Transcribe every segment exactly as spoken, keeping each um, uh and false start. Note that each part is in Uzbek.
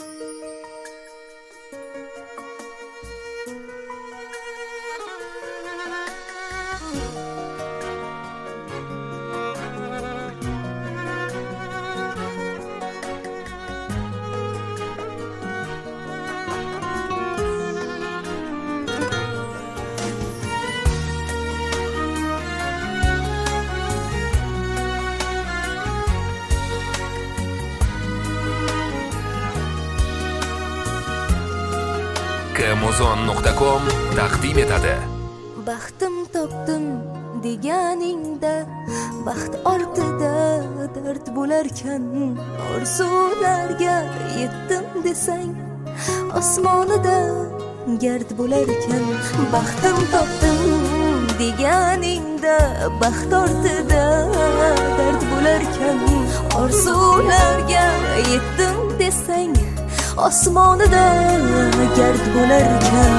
amazon nuqta com taqdim etadi. Baxtim topdim deganingda, baxt ortida dard bo'larkan, orzularga yetdim desang, osmonida gard bo'larkan. Baxtim topdim deganingda, baxt ortida dard bo'larkan, orzularga yetdim desang, osmonida gard bo'larkan.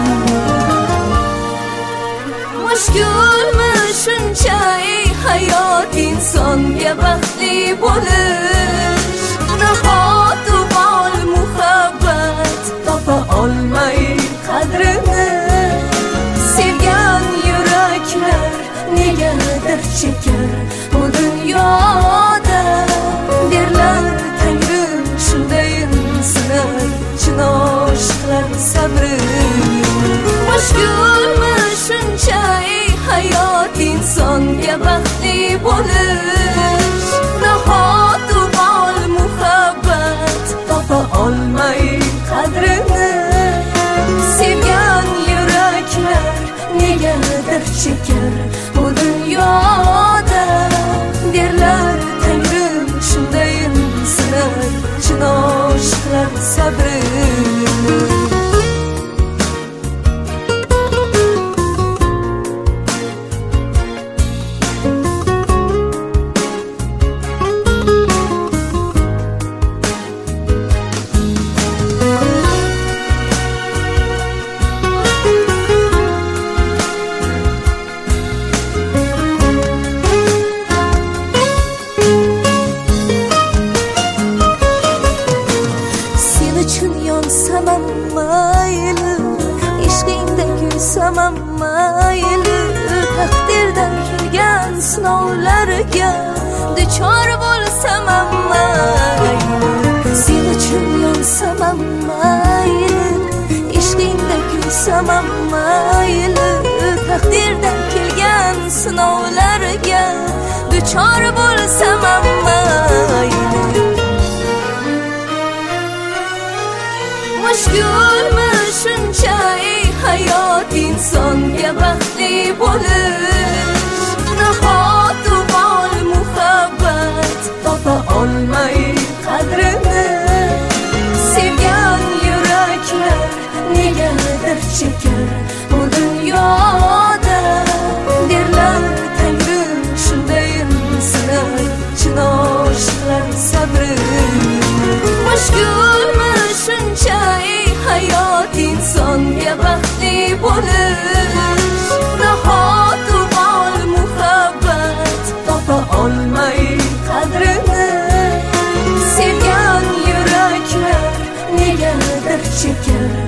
Mushkulmi shunchaki hayot insonga baxtli bo'lish, nahot uvol muhabbat topa olmay qadrini, sevgan yuraklar negadir chekar bu dunyoda. Derlar Tangrim shundayin sinar chin oshiqlar sabri. Mushkulmi shunchaki hayot insonga baxtli bo'lish, nahot uvol muhabbat topa olmay qadrini, sevgan yuraklar negadir chekar bu dunyoda. Derlar Tangrim shundayin sinar chin oshiqlar sabri. Yonsamam mayli, ishqingda kuysamam mayli, taqdirdan kelgan sinovlarga duchor bo'lsamam mayli. Sen uchun yonsamam mayli, ishqingda kuysamam mayli, taqdirdan kelgan sinovlarga duchor bo'lsamam mayli. Mushkulmi shunchaki hayot insonga baxtli bo'lish, nahot uvol muhabbat topa olmay qadrini, sevgan yuraklar negadir chekar bu dunyoda. Derlar Tangrim shundayin sinar chin oshiqlar sabri. Mushkulmi shunchaki hayot insonga baxtli bo'lish, nahot uvol muhabbat topa olmay qadrini, sevgan yuraklar negadir chekar